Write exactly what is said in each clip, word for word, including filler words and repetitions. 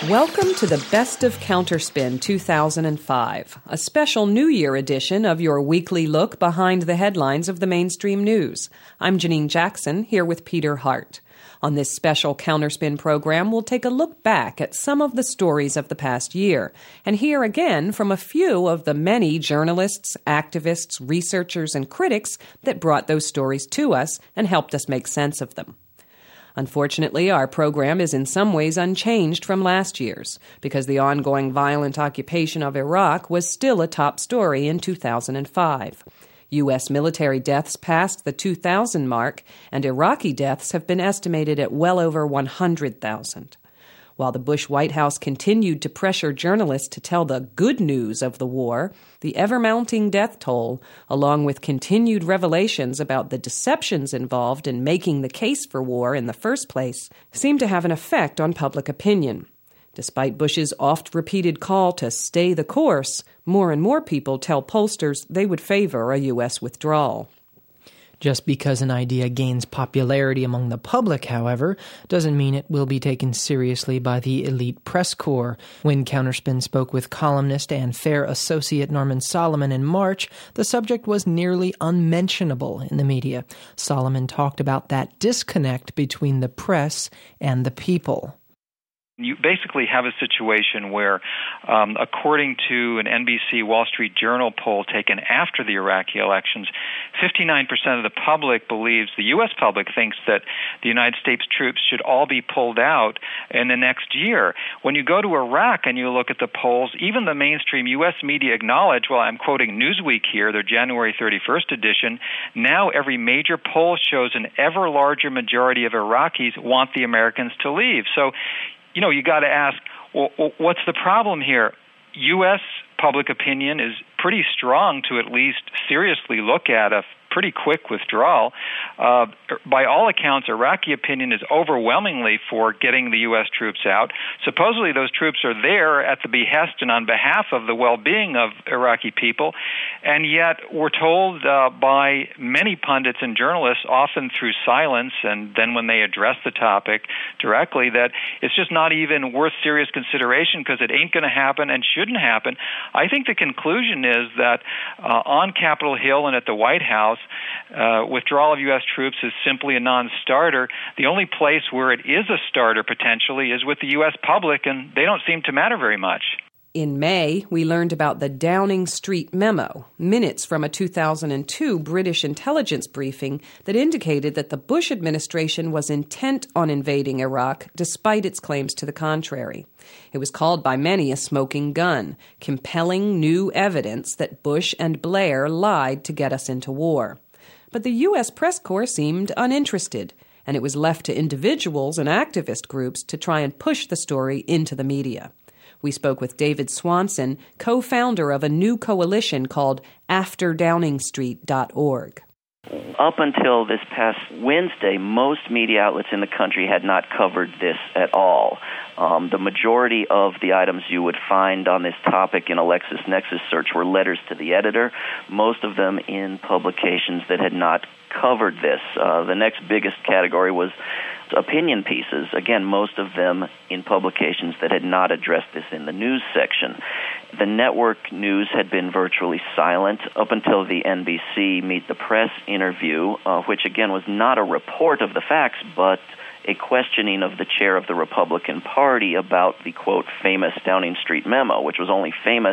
Welcome to the Best of Counterspin two thousand five, a special New Year edition of your weekly look behind the headlines of the mainstream news. I'm Janine Jackson, here with Peter Hart. On this special Counterspin program, we'll take a look back at some of the stories of the past year and hear again from a few of the many journalists, activists, researchers, and critics that brought those stories to us and helped us make sense of them. Unfortunately, our program is in some ways unchanged from last year's, because the ongoing violent occupation of Iraq was still a top story in two thousand five. U S military deaths passed the two thousand mark, and Iraqi deaths have been estimated at well over one hundred thousand. While the Bush White House continued to pressure journalists to tell the good news of the war, the ever-mounting death toll, along with continued revelations about the deceptions involved in making the case for war in the first place, seemed to have an effect on public opinion. Despite Bush's oft-repeated call to stay the course, more and more people tell pollsters they would favor a U S withdrawal. Just because an idea gains popularity among the public, however, doesn't mean it will be taken seriously by the elite press corps. When Counterspin spoke with columnist and FAIR associate Norman Solomon in March, the subject was nearly unmentionable in the media. Solomon talked about that disconnect between the press and the people. You basically have a situation where, um, according to an N B C Wall Street Journal poll taken after the Iraqi elections, fifty-nine percent of the public believes, the U S public thinks that the United States troops should all be pulled out in the next year. When you go to Iraq and you look at the polls, even the mainstream U S media acknowledge, well, I'm quoting Newsweek here, their January thirty-first edition, now every major poll shows an ever larger majority of Iraqis want the Americans to leave. So, you know, you got to ask, well, what's the problem here? U S public opinion is pretty strong to at least seriously look at a pretty quick withdrawal. Uh, by all accounts, Iraqi opinion is overwhelmingly for getting the U S troops out. Supposedly those troops are there at the behest and on behalf of the well-being of Iraqi people, and yet we're told uh, by many pundits and journalists, often through silence and then when they address the topic directly, that it's just not even worth serious consideration because it ain't going to happen and shouldn't happen. I think the conclusion is that uh, on Capitol Hill and at the White House, Uh, withdrawal of U S troops is simply a non-starter. The only place where it is a starter potentially is with the U S public, and they don't seem to matter very much. In May, we learned about the Downing Street memo, minutes from a two thousand two British intelligence briefing that indicated that the Bush administration was intent on invading Iraq despite its claims to the contrary. It was called by many a smoking gun, compelling new evidence that Bush and Blair lied to get us into war. But the U S press corps seemed uninterested, and it was left to individuals and activist groups to try and push the story into the media. We spoke with David Swanson, co-founder of a new coalition called after downing street dot org. Up until this past Wednesday, most media outlets in the country had not covered this at all. Um, the majority of the items you would find on this topic in a LexisNexis search were letters to the editor, most of them in publications that had not covered this. Uh, the next biggest category was opinion pieces, again, most of them in publications that had not addressed this in the news section. The network news had been virtually silent up until the N B C Meet the Press interview, uh, which again was not a report of the facts, but a questioning of the chair of the Republican Party about the, quote, famous Downing Street memo, which was only famous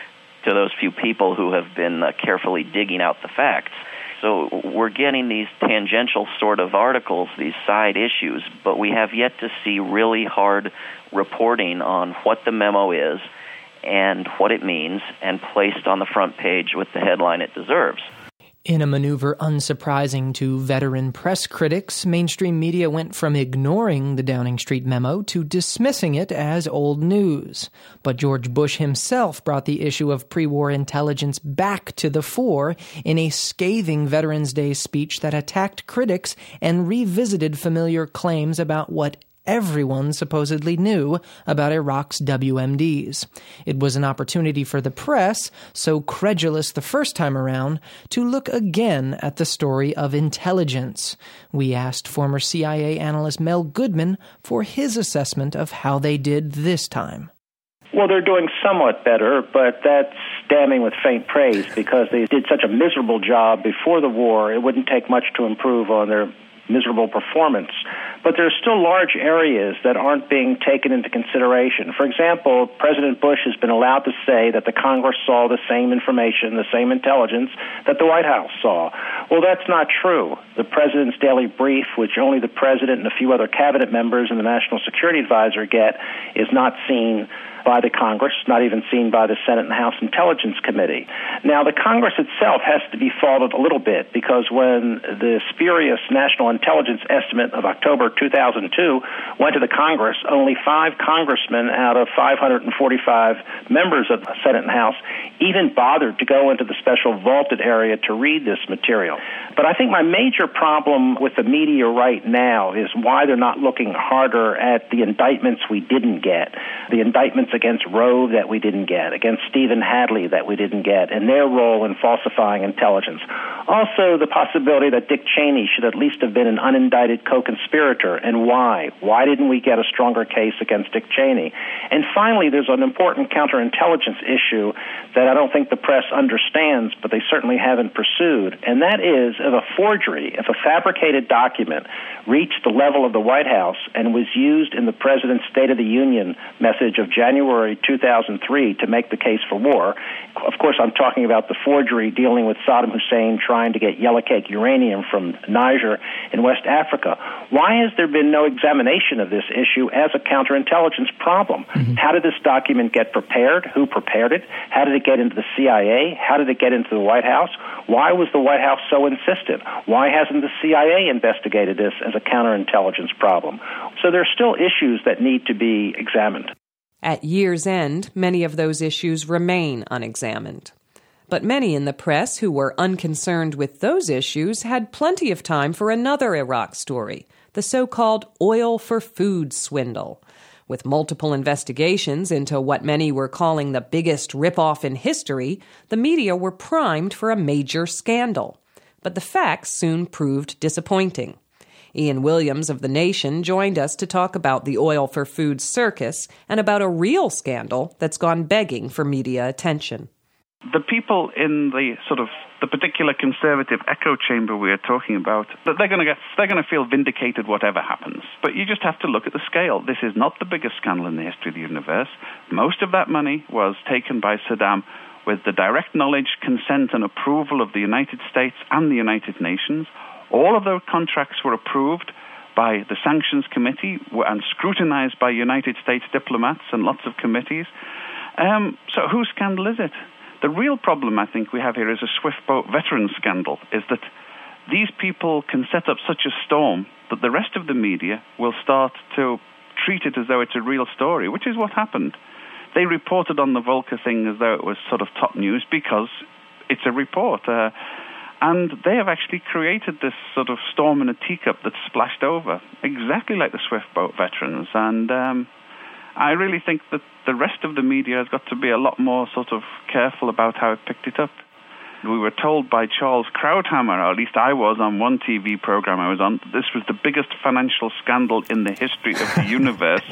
to those few people who have been uh, carefully digging out the facts. So we're getting these tangential sort of articles, these side issues, but we have yet to see really hard reporting on what the memo is and what it means, and placed on the front page with the headline it deserves. In a maneuver unsurprising to veteran press critics, mainstream media went from ignoring the Downing Street memo to dismissing it as old news. But George Bush himself brought the issue of pre-war intelligence back to the fore in a scathing Veterans Day speech that attacked critics and revisited familiar claims about what everyone supposedly knew about Iraq's W M Ds. It was an opportunity for the press, so credulous the first time around, to look again at the story of intelligence. We asked former C I A analyst Mel Goodman for his assessment of how they did this time. Well, they're doing somewhat better, but that's damning with faint praise because they did such a miserable job before the war. It wouldn't take much to improve on their miserable performance. But there are still large areas that aren't being taken into consideration. For example, President Bush has been allowed to say that the Congress saw the same information, the same intelligence that the White House saw. Well, that's not true. The President's daily brief, which only the President and a few other cabinet members and the National Security Advisor get, is not seen by the Congress, not even seen by the Senate and House Intelligence Committee. Now, the Congress itself has to be faulted a little bit because when the spurious National Intelligence Estimate of October two thousand two went to the Congress, only five congressmen out of five hundred forty-five members of the Senate and House even bothered to go into the special vaulted area to read this material. But I think my major problem with the media right now is why they're not looking harder at the indictments we didn't get, the indictments against Rove that we didn't get, against Stephen Hadley that we didn't get, and their role in falsifying intelligence. Also, the possibility that Dick Cheney should at least have been an unindicted co-conspirator, and why? Why didn't we get a stronger case against Dick Cheney? And finally, there's an important counterintelligence issue that I don't think the press understands, but they certainly haven't pursued, and that is if a forgery, if a fabricated document reached the level of the White House and was used in the President's State of the Union message of January two thousand three to make the case for war. Of course, I'm talking about the forgery dealing with Saddam Hussein trying to get yellow cake uranium from Niger in West Africa. Why has there been no examination of this issue as a counterintelligence problem? Mm-hmm. How did this document get prepared? Who prepared it? How did it get into the C I A? How did it get into the White House? Why was the White House so insistent? Why hasn't the C I A investigated this as a counterintelligence problem? So there are still issues that need to be examined. At year's end, many of those issues remain unexamined. But many in the press who were unconcerned with those issues had plenty of time for another Iraq story, the so-called oil for food swindle. With multiple investigations into what many were calling the biggest rip-off in history, the media were primed for a major scandal. But the facts soon proved disappointing. Ian Williams of The Nation joined us to talk about the oil for food circus and about a real scandal that's gone begging for media attention. The people in the sort of the particular conservative echo chamber we are talking about, that they're going to get, they're going to feel vindicated whatever happens. But you just have to look at the scale. This is not the biggest scandal in the history of the universe. Most of that money was taken by Saddam with the direct knowledge, consent, and approval of the United States and the United Nations. All of those contracts were approved by the Sanctions Committee and scrutinized by United States diplomats and lots of committees. Um, so whose scandal is it? The real problem I think we have here is a Swiftboat veteran scandal, is that these people can set up such a storm that the rest of the media will start to treat it as though it's a real story, which is what happened. They reported on the Volker thing as though it was sort of top news because it's a report. Uh, And they have actually created this sort of storm in a teacup that's splashed over, exactly like the Swiftboat veterans. And um, I really think that the rest of the media has got to be a lot more sort of careful about how it picked it up. We were told by Charles Krauthammer, or at least I was on one T V program I was on, that this was the biggest financial scandal in the history of the universe.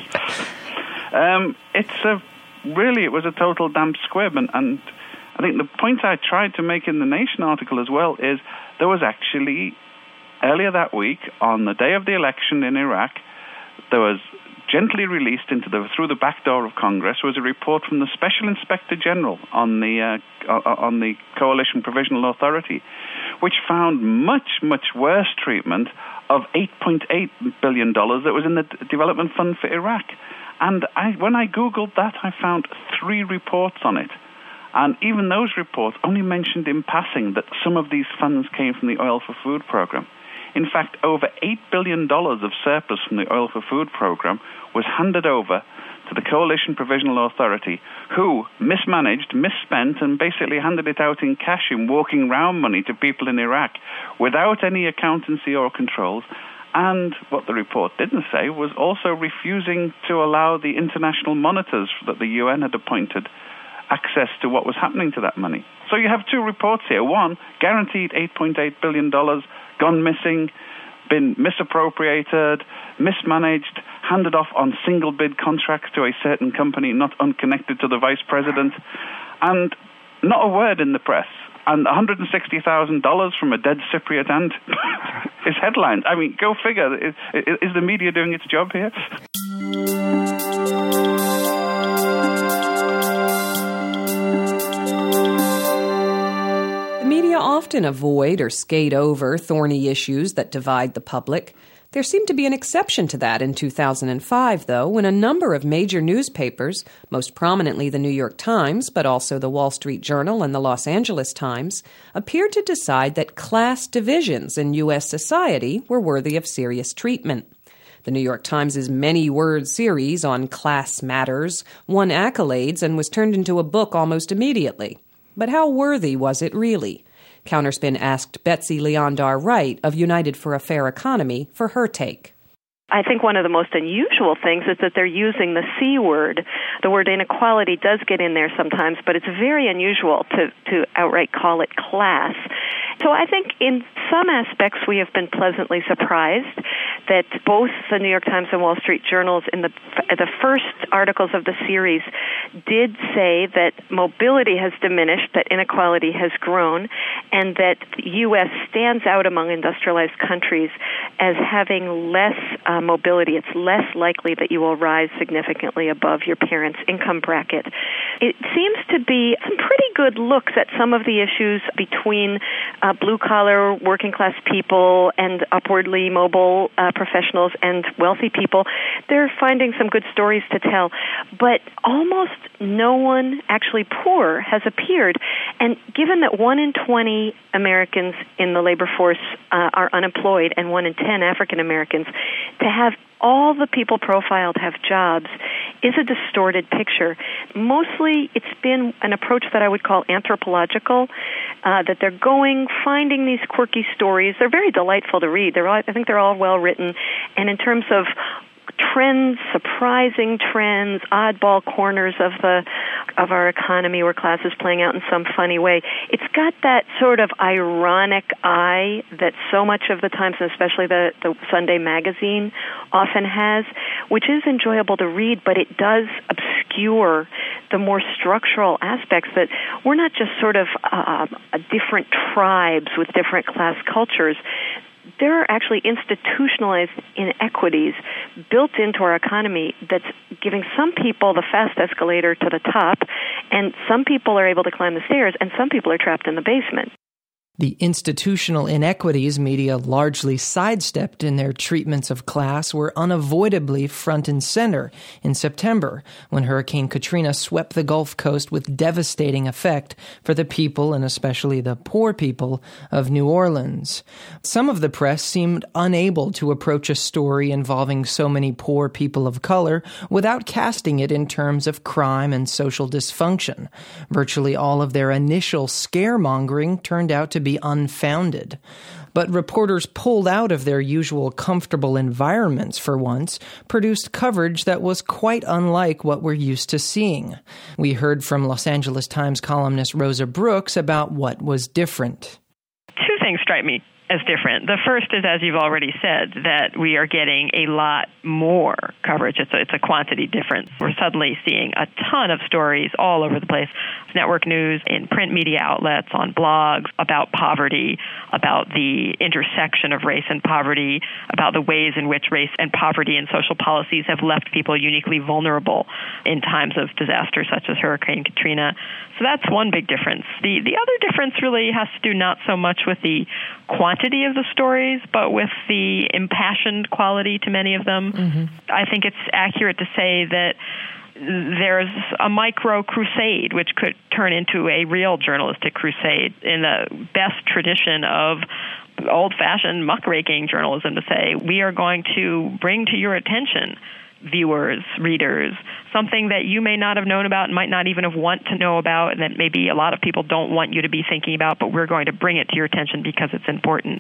Um, it's a, really, it was a total damn squib, and, and I think the point I tried to make in the Nation article as well is there was actually, earlier that week, on the day of the election in Iraq, there was gently released into the through the back door of Congress was a report from the Special Inspector General on the uh, on the Coalition Provisional Authority, which found much, much worse treatment of eight point eight billion dollars that was in the Development Fund for Iraq. And I, when I Googled that, I found three reports on it. And even those reports only mentioned in passing that some of these funds came from the Oil for Food program. In fact, over eight billion dollars of surplus from the Oil for Food program was handed over to the Coalition Provisional Authority, who mismanaged, misspent, and basically handed it out in cash in walking round money to people in Iraq without any accountancy or controls. And what the report didn't say was also refusing to allow the international monitors that the U N had appointed access to what was happening to that money. So you have two reports here. One, guaranteed eight point eight billion dollars, gone missing, been misappropriated, mismanaged, handed off on single bid contracts to a certain company not unconnected to the vice president, and not a word in the press. And one hundred sixty thousand dollars from a dead Cypriot aunt is headlines. I mean, go figure. Is, is the media doing its job here? The media often avoid or skate over thorny issues that divide the public. There seemed to be an exception to that in two thousand five, though, when a number of major newspapers, most prominently the New York Times, but also the Wall Street Journal and the Los Angeles Times, appeared to decide that class divisions in U S society were worthy of serious treatment. The New York Times' many-word series on class matters won accolades and was turned into a book almost immediately. But how worthy was it really? Counterspin asked Betsy Leondar Wright of United for a Fair Economy for her take. I think one of the most unusual things is that they're using the C word. The word inequality does get in there sometimes, but it's very unusual to, to outright call it class. So I think in some aspects we have been pleasantly surprised that both the New York Times and Wall Street Journals in the the first articles of the series did say that mobility has diminished, that inequality has grown, and that the U S stands out among industrialized countries as having less uh, mobility. It's less likely that you will rise significantly above your parents' income bracket. It seems to be some pretty good looks at some of the issues between uh, blue-collar, working-class people and upwardly mobile uh, professionals and wealthy people. They're finding some good stories to tell, but almost no one actually poor has appeared. And given that one in twenty Americans in the labor force uh, are unemployed and one in ten African Americans, to have all the people profiled have jobs is a distorted picture. Mostly it's been an approach that I would call anthropological, uh, that they're going, finding these quirky stories. They're very delightful to read. They're all, I think they're all well written. And in terms of trends, surprising trends, oddball corners of the of our economy where class is playing out in some funny way. It's got that sort of ironic eye that so much of the Times, and especially the, the Sunday magazine, often has, which is enjoyable to read, but it does obscure the more structural aspects that we're not just sort of uh, different tribes with different class cultures. There are actually institutionalized inequities built into our economy that's giving some people the fast escalator to the top, and some people are able to climb the stairs, and some people are trapped in the basement. The institutional inequities media largely sidestepped in their treatments of class were unavoidably front and center in September, when Hurricane Katrina swept the Gulf Coast with devastating effect for the people, and especially the poor people, of New Orleans. Some of the press seemed unable to approach a story involving so many poor people of color without casting it in terms of crime and social dysfunction. Virtually all of their initial scaremongering turned out to be unfounded. But reporters pulled out of their usual comfortable environments for once, produced coverage that was quite unlike what we're used to seeing. We heard from Los Angeles Times columnist Rosa Brooks about what was different. Two things strike me as different. The first is, as you've already said, that we are getting a lot more coverage. It's a, it's a quantity difference. We're suddenly seeing a ton of stories all over the place. Network news, in print media outlets, on blogs, about poverty, about the intersection of race and poverty, about the ways in which race and poverty and social policies have left people uniquely vulnerable in times of disaster such as Hurricane Katrina. So that's one big difference. The, the other difference really has to do not so much with the quantity of the stories, but with the impassioned quality to many of them. Mm-hmm. I think it's accurate to say that there's a micro crusade which could turn into a real journalistic crusade in the best tradition of old-fashioned muckraking journalism, to say, we are going to bring to your attention, viewers, readers, something that you may not have known about and might not even have want to know about, and that maybe a lot of people don't want you to be thinking about, but we're going to bring it to your attention because it's important.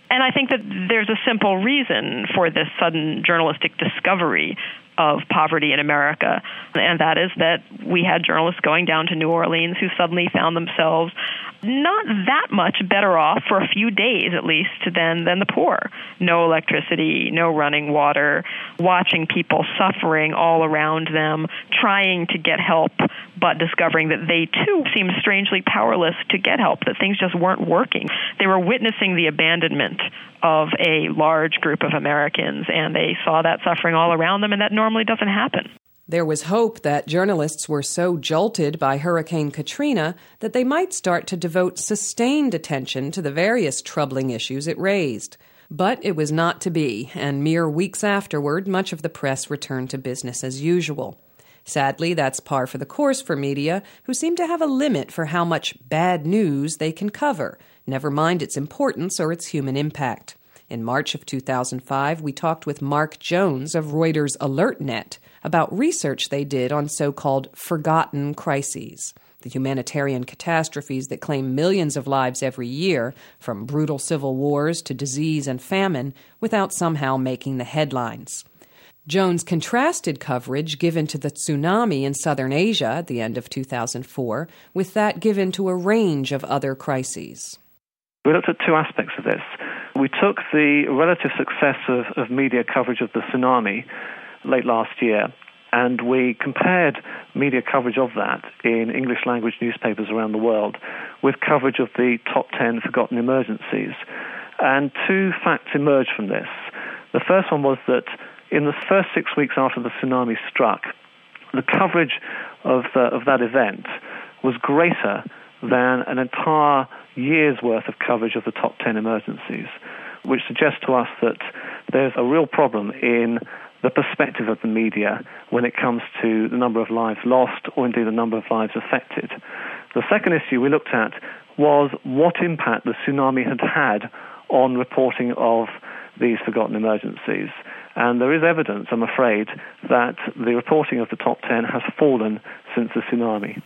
And I think that there's a simple reason for this sudden journalistic discovery of poverty in America, and that is that we had journalists going down to New Orleans who suddenly found themselves not that much better off for a few days, at least, than, than the poor. No electricity, no running water, watching people suffering all around them, trying to get help, but discovering that they, too, seemed strangely powerless to get help, that things just weren't working. They were witnessing the abandonment of a large group of Americans, and they saw that suffering all around them, and that normally doesn't happen. There was hope that journalists were so jolted by Hurricane Katrina that they might start to devote sustained attention to the various troubling issues it raised. But it was not to be, and mere weeks afterward, much of the press returned to business as usual. Sadly, that's par for the course for media, who seem to have a limit for how much bad news they can cover, never mind its importance or its human impact. In March of two thousand five, we talked with Mark Jones of Reuters AlertNet about research they did on so-called forgotten crises, the humanitarian catastrophes that claim millions of lives every year, from brutal civil wars to disease and famine, without somehow making the headlines. Jones contrasted coverage given to the tsunami in southern Asia at the end of two thousand four with that given to a range of other crises. We looked at two aspects of this. We took the relative success of, of media coverage of the tsunami late last year, and we compared media coverage of that in English-language newspapers around the world with coverage of the top ten forgotten emergencies. And two facts emerged from this. The first one was that in the first six weeks after the tsunami struck, the coverage of, the, of that event was greater than an entire year's worth of coverage of the top ten emergencies, which suggests to us that there's a real problem in the perspective of the media when it comes to the number of lives lost or indeed the number of lives affected. The second issue we looked at was what impact the tsunami had had on reporting of these forgotten emergencies. And there is evidence, I'm afraid, that the reporting of the top ten has fallen since the tsunami.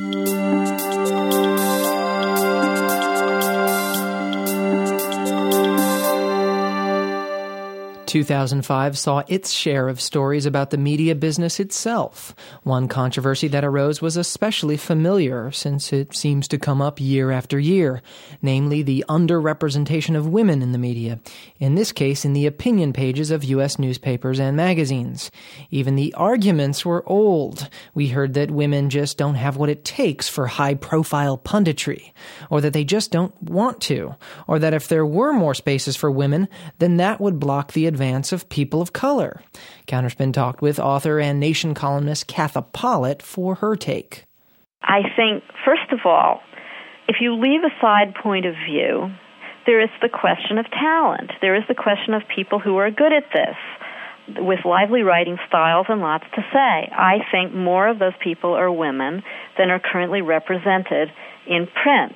two thousand five saw its share of stories about the media business itself. One controversy that arose was especially familiar, since it seems to come up year after year, namely the underrepresentation of women in the media, in this case in the opinion pages of U S newspapers and magazines. Even the arguments were old. We heard that women just don't have what it takes for high-profile punditry, or that they just don't want to, or that if there were more spaces for women, then that would block the advance of people of color. Counterspin talked with author and Nation columnist Katha Pollitt for her take. I think, first of all, if you leave aside point of view, there is the question of talent. There is the question of people who are good at this, with lively writing styles and lots to say. I think more of those people are women than are currently represented in print,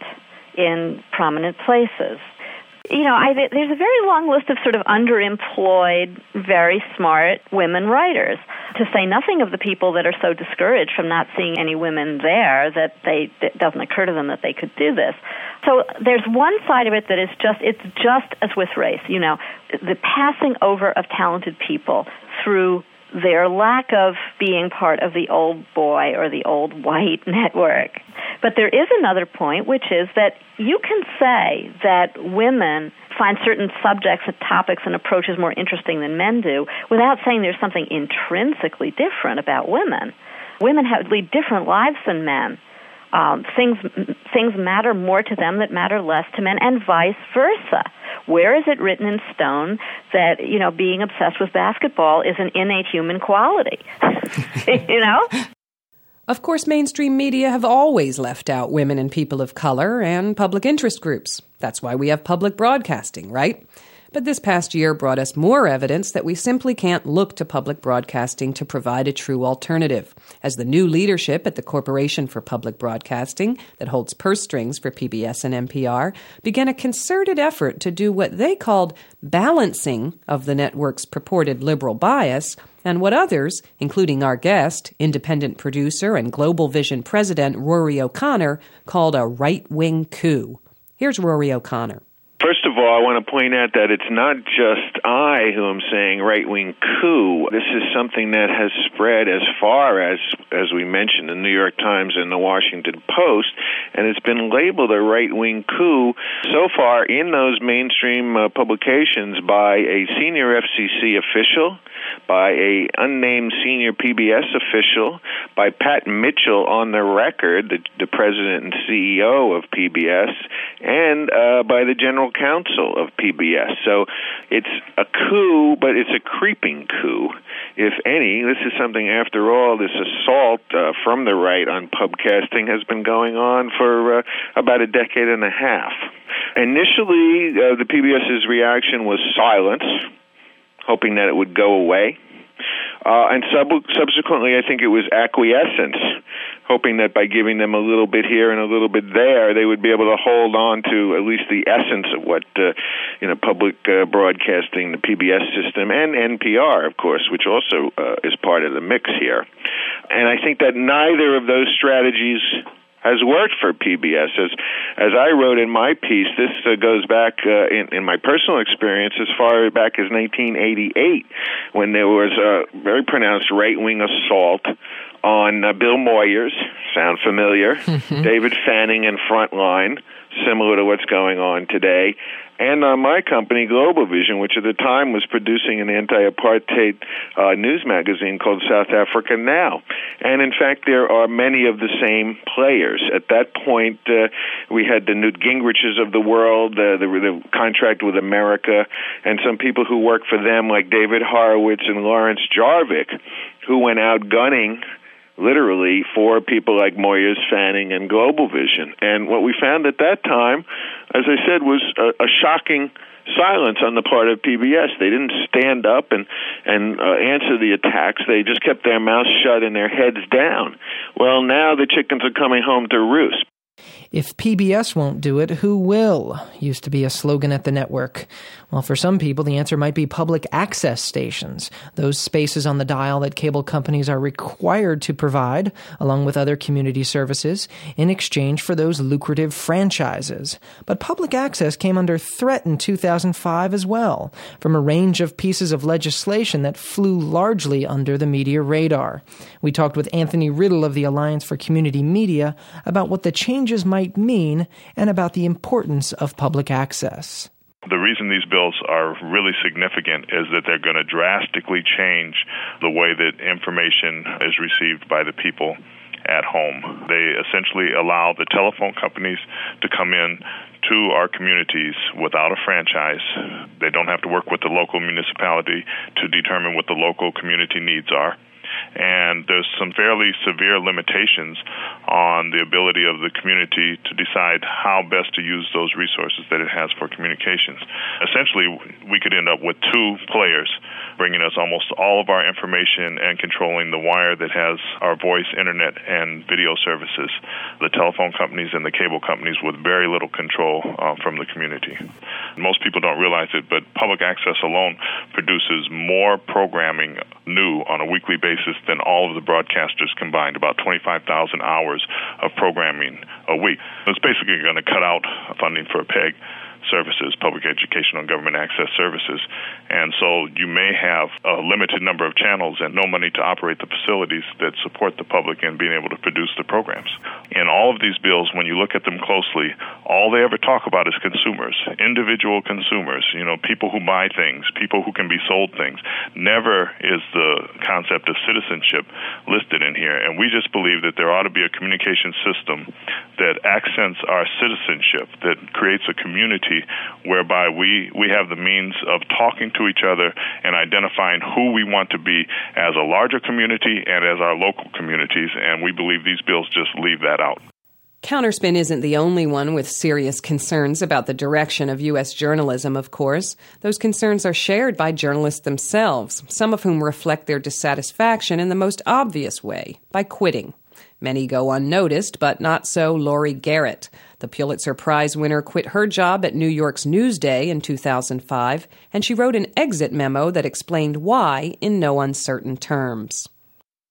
in prominent places. You know, I, there's a very long list of sort of underemployed, very smart women writers, to say nothing of the people that are so discouraged from not seeing any women there that they it doesn't occur to them that they could do this. So there's one side of it that is just, it's just as with race, you know, the passing over of talented people through their lack of being part of the old boy or the old white network. But there is another point, which is that you can say that women find certain subjects and topics and approaches more interesting than men do without saying there's something intrinsically different about women. Women have lead different lives than men. Um, things things matter more to them that matter less to men, and vice versa. Where is it written in stone that, you know, being obsessed with basketball is an innate human quality? You know? Of course, mainstream media have always left out women and people of color and public interest groups. That's why we have public broadcasting, right? But this past year brought us more evidence that we simply can't look to public broadcasting to provide a true alternative, as the new leadership at the Corporation for Public Broadcasting, that holds purse strings for P B S and N P R, began a concerted effort to do what they called balancing of the network's purported liberal bias, and what others, including our guest, independent producer and Global Vision president Rory O'Connor, called a right-wing coup. Here's Rory O'Connor. First of all, I want to point out that it's not just I who am saying right-wing coup. This is something that has spread as far as, as we mentioned, the New York Times and the Washington Post, and it's been labeled a right-wing coup so far in those mainstream uh, publications by a senior F C C official, by a unnamed senior P B S official, by Pat Mitchell on the record, the, the president and C E O of P B S, and uh, by the general counsel of P B S. So it's a coup, but it's a creeping coup, if any. This is something, after all, this assault uh, from the right on pubcasting has been going on for uh, about a decade and a half. Initially, uh, the PBS's reaction was silence, hoping that it would go away. Uh, and sub- subsequently, I think it was acquiescence, hoping that by giving them a little bit here and a little bit there, they would be able to hold on to at least the essence of what, uh, you know, public uh, broadcasting, the P B S system, and N P R, of course, which also uh, is part of the mix here. And I think that neither of those strategies has worked for P B S. As, as I wrote in my piece, this uh, goes back uh, in, in my personal experience as far back as nineteen eighty-eight, when there was a very pronounced right-wing assault on uh, Bill Moyers, sound familiar, mm-hmm. David Fanning and Frontline, similar to what's going on today, and on my company, Global Vision, which at the time was producing an anti-apartheid uh, news magazine called South Africa Now. And in fact, there are many of the same players. At that point, uh, we had the Newt Gingriches of the world, uh, the, the contract with America, and some people who worked for them like David Horowitz and Lawrence Jarvik, who went out gunning literally for people like Moyers, Fanning, and Global Vision. And what we found at that time, as I said, was a, a shocking silence on the part of P B S. They didn't stand up and, and uh, answer the attacks. They just kept their mouths shut and their heads down. Well, now the chickens are coming home to roost. If P B S won't do it, who will? Used to be a slogan at the network. Well, for some people, the answer might be public access stations, those spaces on the dial that cable companies are required to provide, along with other community services, in exchange for those lucrative franchises. But public access came under threat in two thousand five as well, from a range of pieces of legislation that flew largely under the media radar. We talked with Anthony Riddle of the Alliance for Community Media about what the changes might mean and about the importance of public access. The reason these bills are really significant is that they're going to drastically change the way that information is received by the people at home. They essentially allow the telephone companies to come in to our communities without a franchise. They don't have to work with the local municipality to determine what the local community needs are. And there's some fairly severe limitations on the ability of the community to decide how best to use those resources that it has for communications. Essentially, we could end up with two players bringing us almost all of our information and controlling the wire that has our voice, internet, and video services, the telephone companies and the cable companies with very little control uh, from the community. Most people don't realize it, but public access alone produces more programming new on a weekly basis than all of the broadcasters combined, about twenty-five thousand hours of programming a week. It's basically going to cut out funding for P E G services, public education and government access services. And so you may have a limited number of channels and no money to operate the facilities that support the public in being able to produce the programs. In all of these bills, when you look at them closely, all they ever talk about is consumers, individual consumers, you know, people who buy things, people who can be sold things. Never is the concept of citizenship listed in here. And we just believe that there ought to be a communication system that accents our citizenship, that creates a community whereby we, we have the means of talking to each other and identifying who we want to be as a larger community and as our local communities, and we believe these bills just leave that out. Counterspin isn't the only one with serious concerns about the direction of U S journalism, of course. Those concerns are shared by journalists themselves, some of whom reflect their dissatisfaction in the most obvious way, by quitting. Many go unnoticed, but not so Laurie Garrett. The Pulitzer Prize winner quit her job at New York's Newsday in two thousand five, and she wrote an exit memo that explained why in no uncertain terms.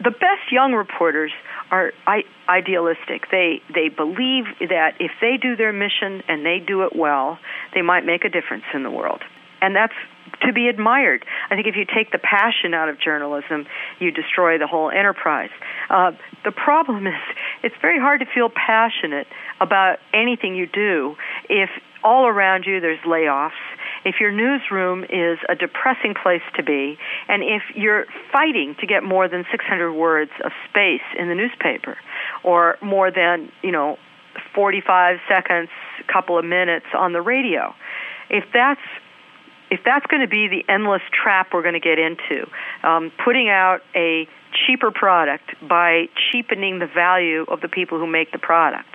The best young reporters are I- idealistic. They they believe that if they do their mission and they do it well, they might make a difference in the world. And that's to be admired. I think if you take the passion out of journalism, you destroy the whole enterprise. Uh, the problem is it's very hard to feel passionate about anything you do if all around you there's layoffs, if your newsroom is a depressing place to be, and if you're fighting to get more than six hundred words of space in the newspaper, or more than, you know, forty-five seconds, a couple of minutes on the radio. If that's if that's going to be the endless trap we're going to get into, um, putting out a cheaper product by cheapening the value of the people who make the product,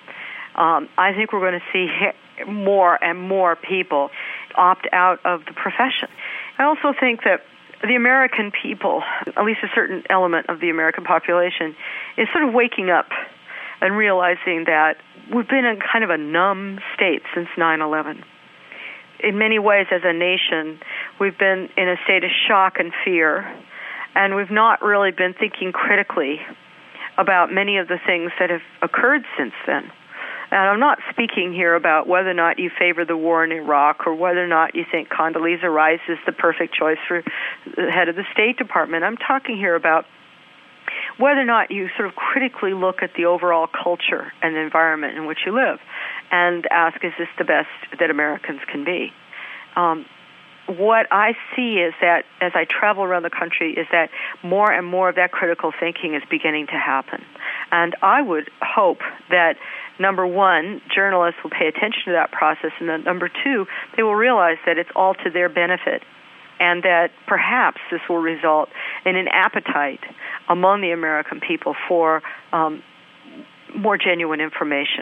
um, I think we're going to see more and more people opt out of the profession. I also think that the American people, at least a certain element of the American population, is sort of waking up and realizing that we've been in kind of a numb state since nine eleven. In many ways, as a nation, we've been in a state of shock and fear, and we've not really been thinking critically about many of the things that have occurred since then. And I'm not speaking here about whether or not you favor the war in Iraq or whether or not you think Condoleezza Rice is the perfect choice for the head of the State Department. I'm talking here about whether or not you sort of critically look at the overall culture and the environment in which you live and ask, is this the best that Americans can be? Um, what I see is that as I travel around the country is that more and more of that critical thinking is beginning to happen. And I would hope that, number one, journalists will pay attention to that process, and then number two, they will realize that it's all to their benefit, and that perhaps this will result in an appetite among the American people for um, more genuine information.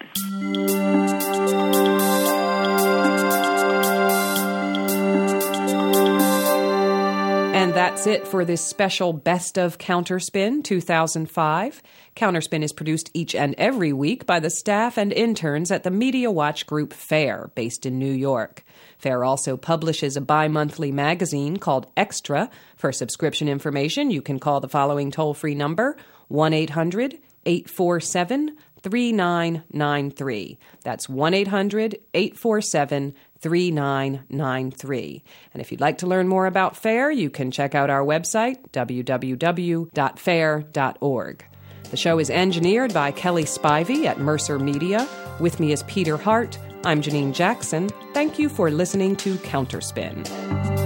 And that's it for this special Best of Counterspin two thousand five. Counterspin is produced each and every week by the staff and interns at the Media Watch Group FAIR, based in New York. FAIR also publishes a bi-monthly magazine called Extra. For subscription information, you can call the following toll-free number, one eight hundred eight four seven three nine nine three. That's one eight hundred eight four seven three nine nine three. And if you'd like to learn more about FAIR, you can check out our website, w w w dot fair dot org. The show is engineered by Kelly Spivey at Mercer Media. With me is Peter Hart. I'm Janine Jackson. Thank you for listening to Counterspin.